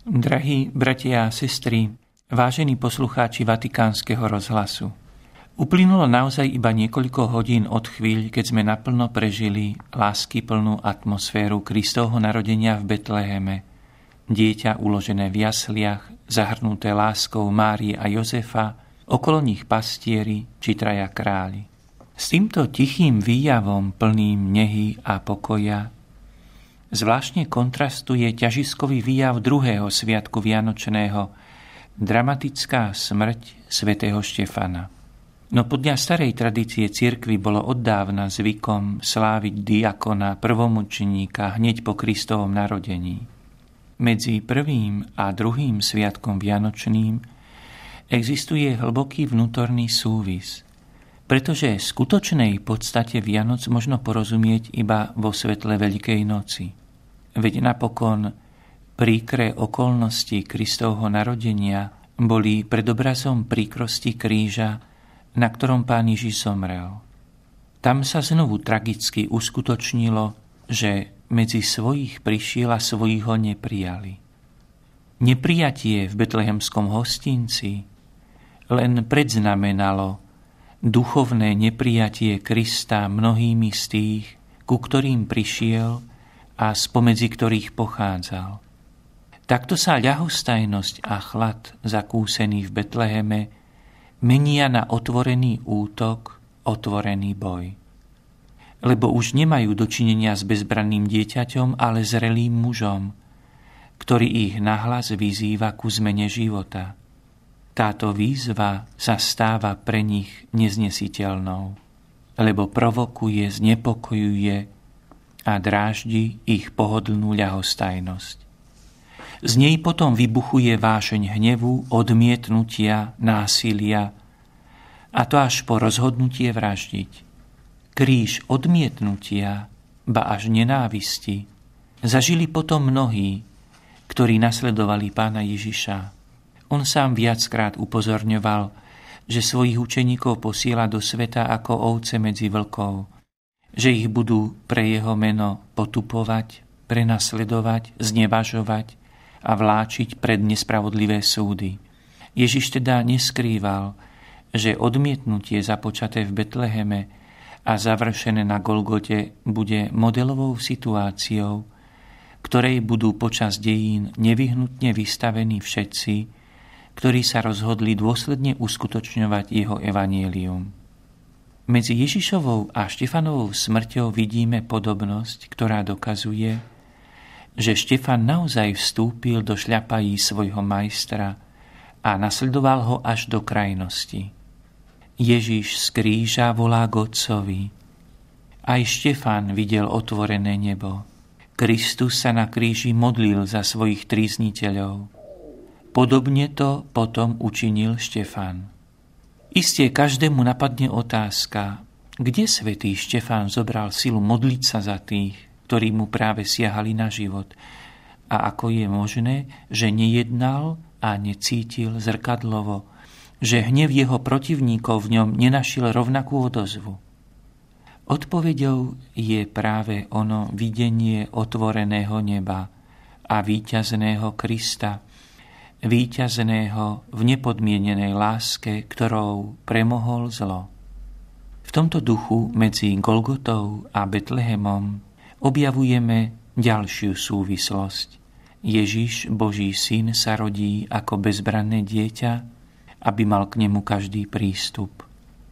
Drahí bratia a sestry, vážení poslucháči Vatikánskeho rozhlasu, uplynulo naozaj iba niekoľko hodín od chvíľ, keď sme naplno prežili láskyplnú atmosféru Kristovho narodenia v Betleheme. Dieťa uložené v jasliach, zahrnuté láskou Márie a Jozefa, okolo nich pastieri či traja králi. S týmto tichým výjavom plným nehy a pokoja zvláštne kontrastuje ťažiskový výjav druhého sviatku vianočného, dramatická smrť svätého Štefana. No podľa starej tradície cirkvi bolo oddávna zvykom sláviť diakona, prvomučeníka hneď po Kristovom narodení. Medzi prvým a druhým sviatkom vianočným existuje hlboký vnútorný súvis, pretože skutočnej podstate Vianoc možno porozumieť iba vo svetle Veľkej noci. Veď napokon príkre okolnosti Kristovho narodenia boli predobrazom príkrosti kríža, na ktorom Pán Ježiš zomrel. Tam sa znovu tragicky uskutočnilo, že medzi svojich prišiel a svojich ho neprijali. Neprijatie v betlehemskom hostinci len predznamenalo duchovné neprijatie Krista mnohými z tých, ku ktorým prišiel a spomedzi ktorých pochádzal. Takto sa ľahostajnosť a chlad zakúsený v Betleheme menia na otvorený útok, otvorený boj. Lebo už nemajú dočinenia s bezbranným dieťaťom, ale zrelým mužom, ktorý ich nahlas vyzýva ku zmene života. Táto výzva sa stáva pre nich neznesiteľnou, lebo provokuje, znepokojuje a dráždi ich pohodlnú ľahostajnosť. Z nej potom vybuchuje vášeň hnevu, odmietnutia, násilia, a to až po rozhodnutie vraždiť. Kríž odmietnutia, ba až nenávisti, zažili potom mnohí, ktorí nasledovali Pána Ježiša. On sám viackrát upozorňoval, že svojich učeníkov posiela do sveta ako ovce medzi vlkov, že ich budú pre jeho meno potupovať, prenasledovať, znevažovať a vláčiť pred nespravodlivé súdy. Ježiš teda neskrýval, že odmietnutie započaté v Betleheme a završené na Golgote bude modelovou situáciou, ktorej budú počas dejín nevyhnutne vystavení všetci, ktorí sa rozhodli dôsledne uskutočňovať jeho evanjelium. Medzi Ježišovou a Štefanovou smrťou vidíme podobnosť, ktorá dokazuje, že Štefan naozaj vstúpil do šľapají svojho majstra a nasledoval ho až do krajnosti. Ježiš z kríža volá k Otcovi. Aj Štefan videl otvorené nebo. Kristus sa na kríži modlil za svojich trízniteľov. Podobne to potom učinil Štefan. Isté každému napadne otázka, kde svätý Štefán zobral silu modliť sa za tých, ktorí mu práve siahali na život, a ako je možné, že nejednal a necítil zrkadlovo, že hnev jeho protivníkov v ňom nenašiel rovnakú odozvu. Odpoveďou je práve ono videnie otvoreného neba a víťazného Krista, víťazného v nepodmienenej láske, ktorou premohol zlo. V tomto duchu medzi Golgotou a Betlehemom objavujeme ďalšiu súvislosť. Ježiš, Boží syn, sa rodí ako bezbranné dieťa, aby mal k nemu každý prístup.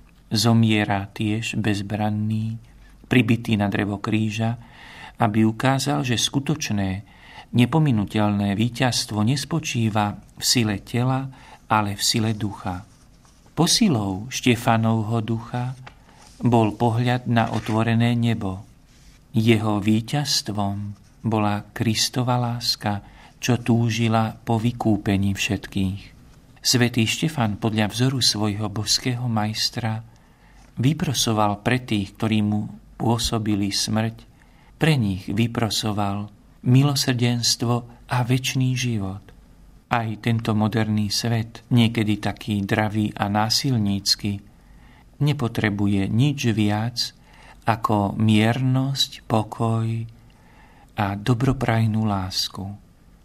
Zomiera tiež bezbranný, pribitý na drevo kríža, aby ukázal, že skutočné, nepominuteľné víťazstvo nespočíva v sile tela, ale v sile ducha. Posilou Štefanovho ducha bol pohľad na otvorené nebo. Jeho víťazstvom bola Kristova láska, čo túžila po vykúpení všetkých. Svätý Štefan podľa vzoru svojho božského majstra vyprosoval pre tých, ktorí mu pôsobili smrť, pre nich vyprosoval milosrdenstvo a večný život. Aj tento moderný svet, niekedy taký dravý a násilnícky, nepotrebuje nič viac ako miernosť, pokoj a dobroprajnú lásku.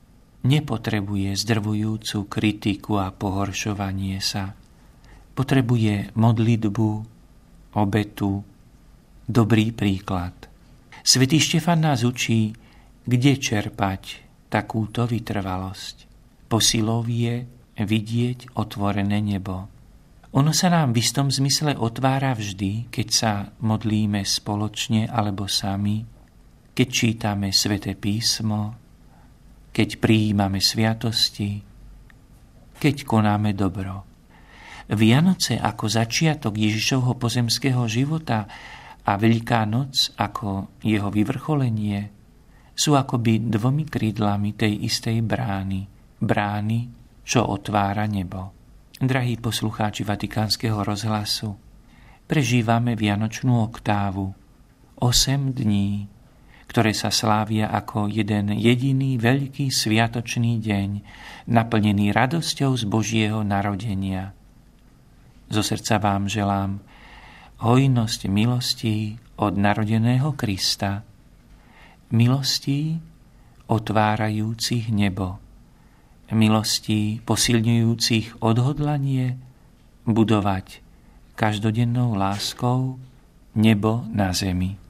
nepotrebuje zdrvujúcu kritiku a pohoršovanie sa. Potrebuje modlitbu, obetu, dobrý príklad. Svätý Štefan nás učí, kde čerpať takúto vytrvalosť. Posilou je vidieť otvorené nebo. Ono sa nám v istom zmysle otvára vždy, keď sa modlíme spoločne alebo sami, keď čítame Sväté písmo, keď prijímame sviatosti, keď konáme dobro. Vianoce ako začiatok Ježišovho pozemského života a Veľká noc ako jeho vyvrcholenie sú akoby dvomi krídlami tej istej brány, čo otvára nebo. Drahí poslucháči Vatikánskeho rozhlasu, prežívame vianočnú oktávu, 8 dní, ktoré sa slávia ako jeden jediný veľký sviatočný deň, naplnený radosťou z Božieho narodenia. Zo srdca vám želám hojnosť milostí od narodeného Krista, milostí otvárajúcich nebo, milostí posilňujúcich odhodlanie budovať každodennou láskou nebo na zemi.